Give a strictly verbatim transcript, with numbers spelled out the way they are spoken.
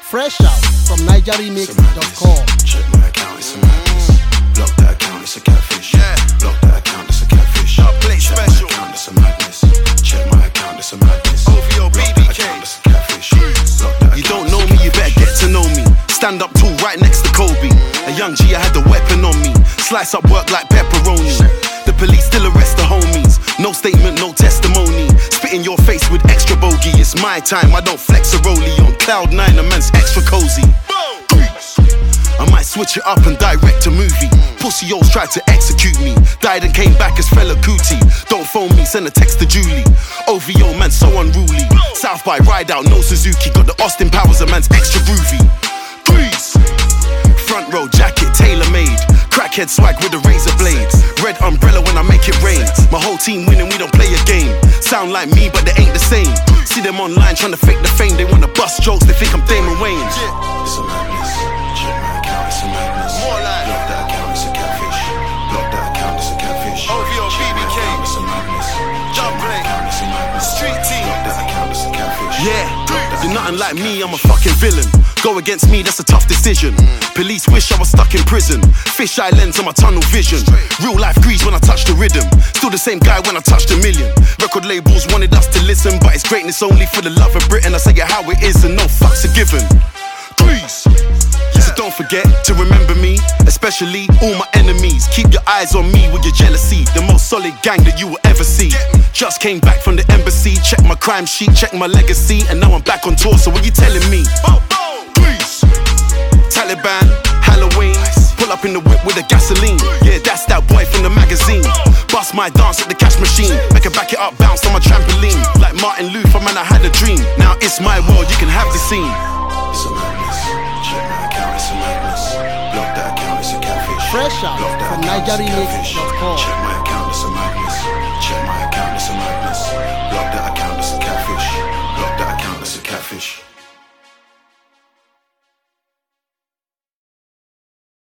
Fresh out from niger remix dot com. Check my account, it's a madness. Block that account, it's a catfish. Yeah. Block that account, it's a catfish. I play Check special. my account, it's a madness. Check my account, it's a madness. O V O B Block B that K. account, it's a catfish. Block that You account, don't know me, you better get to know me. Stand up tall right next to Kobe. A young G, I had the weapon on me. Slice up work like pepperoni. The police still arrest the homies. No statement, no testimony. Spit in your face with extra bogey. It's my time, I don't flex a rollie. On cloud nine, a man's extra cozy. I might switch it up and direct a movie. Pussy hoes tried to execute me. Died and came back as Fela Kuti. Don't phone me, send a text to Julie. O V O, man, so unruly. South by ride out, no Suzuki. Got the Austin Powers, a man's extra groovy. Grease. Front row jacket, tailor made. Crackhead swag with the razor blades. Red umbrella when I make it rain. My whole team winning, we don't play a game. Sound like me, but they ain't the same. See them online trying to fake the fame. They wanna bust jokes, they think I'm Damon Wayans. It's a madness. Check my account, it's a madness. More like- Block that account, it's a catfish. Block that account, it's a catfish. O V O B Check B my K. account, it's a madness. Check Dub my play. account, it's a madness. Street team. Block that account, it's a catfish. Yeah, Block that you're account, nothing it's a like me, I'm a catfish. fucking villain. Go against me, that's a tough decision. Police wish I was stuck in prison. Fish eye lens on my tunnel vision. Real life grease when I touch the rhythm. Still the same guy when I touched a million. Record labels wanted us to listen, but it's greatness only for the love of Britain. I say it how it is and no fucks are given. Grease. So don't forget to remember me, especially all my enemies. Keep your eyes on me with your jealousy. The most solid gang that you will ever see. Just came back from the embassy. Check my crime sheet, check my legacy. And now I'm back on tour, so what you telling me? Grease. Taliban, Halloween. Pull up in the whip with the gasoline. Yeah, that's that boy from the magazine. Bust my dance at the cash machine. Make her back it up, bounce on my trampoline. Like Martin Luther, man, I had a dream. Now it's my world, you can have the scene. It's a madness. Check my account, it's a madness. Block that account, it's a catfish. Fresh out Block that from account, it's a niger remix catfish. dot com. Check my account.